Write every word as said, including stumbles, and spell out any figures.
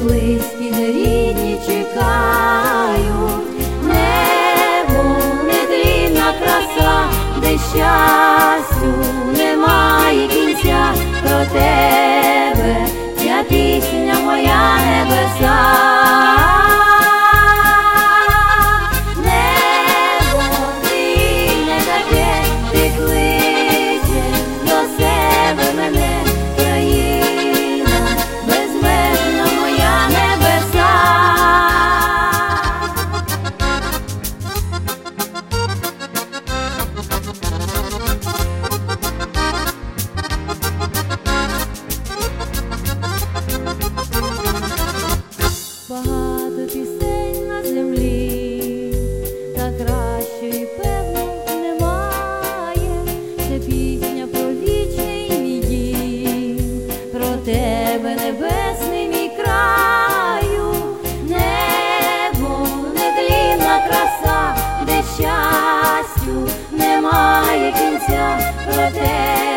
близькі, де рідні чекають, небо нетлінна краса, де щастю немає кінця, про тебе ця пісня моя небеса. Багато пісень на землі, та кращої, певно, немає. Це пісня про вічний мій дім, про тебе, небесний мій краю, небо нетлінна краса, де щастю немає кінця, про тебе